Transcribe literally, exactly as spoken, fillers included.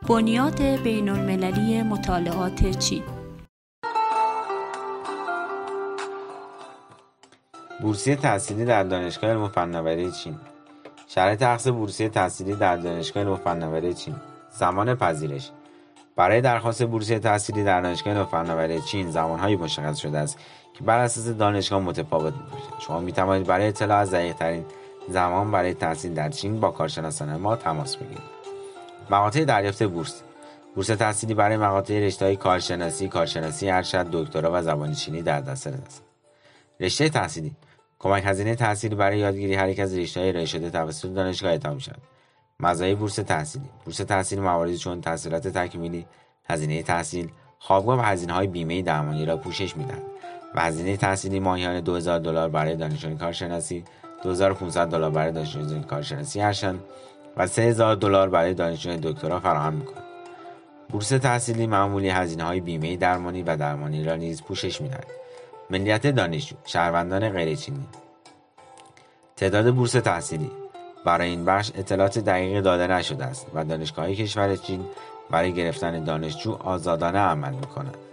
بنیاد بین المللی مطالعات چین. بورسیه تحصیلی در دانشگاه علم و فناوری چین. شرایط اخذ بورسیه تحصیلی در دانشگاه علم و فناوری چین. زمان پذیرش. برای درخواست بورسیه تحصیلی در دانشگاه علم و فناوری چین زمانهایی مشخص شده است که بر اساس دانشگاه متفاوت می‌باشد. شما می‌توانید برای اطلاع از دقیق‌ترین زمان برای تحصیل در چین با کارشناسان ما تماس بگیرید. مقاطع دریافت بورس. بورس تحصیلی برای مقاطع رشته‌های کارشناسی، کارشناسی ارشد، دکترا و زبان چینی در دسترس است. رشته تحصیلی. کمک هزینه تحصیلی برای یادگیری هر یک از رشته‌های ارائه شده توسط دانشگاه اعطا می‌شود. مزایای بورس تحصیلی. بورس تحصیلی مواردی چون تحصیلات تکمیلی، هزینه تحصیل، خوابگاه و هزینه‌های بیمه درمانی را پوشش می‌دهد و هزینه تحصیلی ماهیانه دو هزار دلار برای دانشجوی کارشناسی، دو هزار و پانصد دلار برای دانشجوی کارشناسی ارشد و سه هزار دلار برای دانشجوی دکترا فراهم می‌کند. بورس تحصیلی معمولی هزینه‌های بیمه درمانی و درمانی را نیز پوشش می‌دهد. ملیت دانشجو، شهروندان غیر چینی. تعداد بورس تحصیلی. برای این بخش اطلاعات دقیق داده نشده است و دانشگاه‌های کشور چین برای گرفتن دانشجو آزادانه عمل می‌کنند.